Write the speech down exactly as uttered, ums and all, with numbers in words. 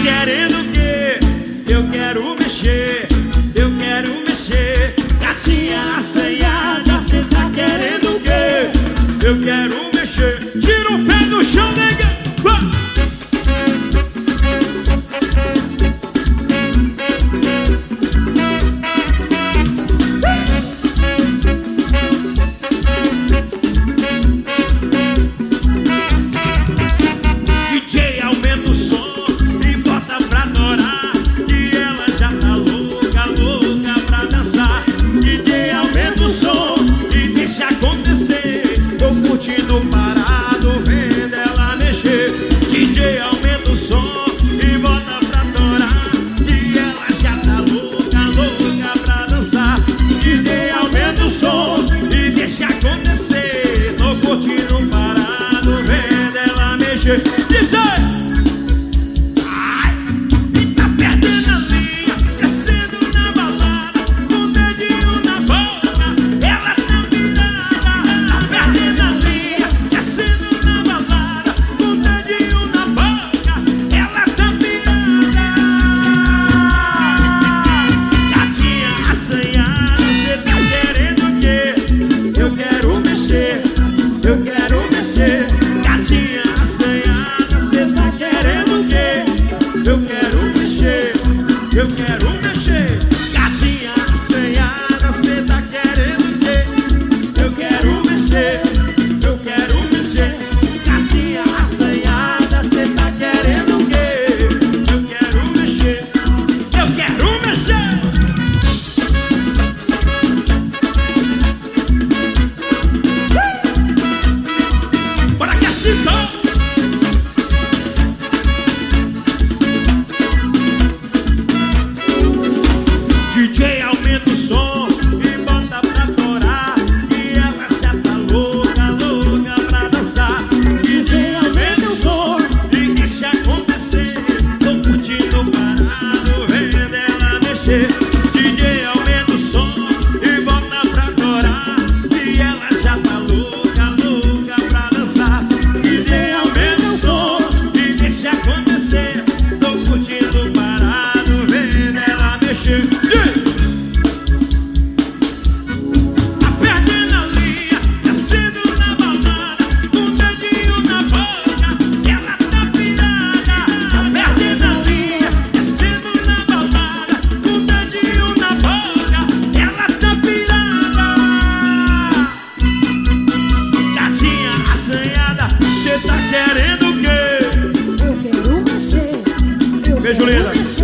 querendo o quê? Eu quero mexer, eu quero mexer. Gatinha assanhada, cê tá querendo o quê? Eu quero mexer. Tira o pé do chão, nega. D J, aumenta o som e bota pra adorar, que ela já tá louca, louca pra dançar. D J, aumenta o som e deixa acontecer. Tô curtindo parado, vendo ela mexer. D J, aumenta o som e bota pra adorar, que ela já tá louca, louca pra dançar. D J, aumenta o som e deixa acontecer. Tô curtindo parado, vendo ela mexer. D J! Eu quero mexer, gatinha assanhada, cê tá querendo o quê? Eu quero mexer, eu quero mexer. Gatinha assanhada, cê tá querendo o quê? Eu quero mexer, eu quero mexer. Gatinha assanhada, cê tá querendo o quê? Eu quero mexer, eu quero mexer. D J, aumenta o som e bota pra torar, que ela já tá louca, louca pra dançar. D J, aumenta o som e deixa acontecer. Tô curtindo parado, vendo ela mexer. D J, aumenta o som e bota pra torar, que ela já tá louca, louca pra dançar. D J, aumenta o som e deixa acontecer. Tô curtindo parado, vendo ela mexer. Cê tá querendo o quê? Eu quero mexer. Beijo, linda.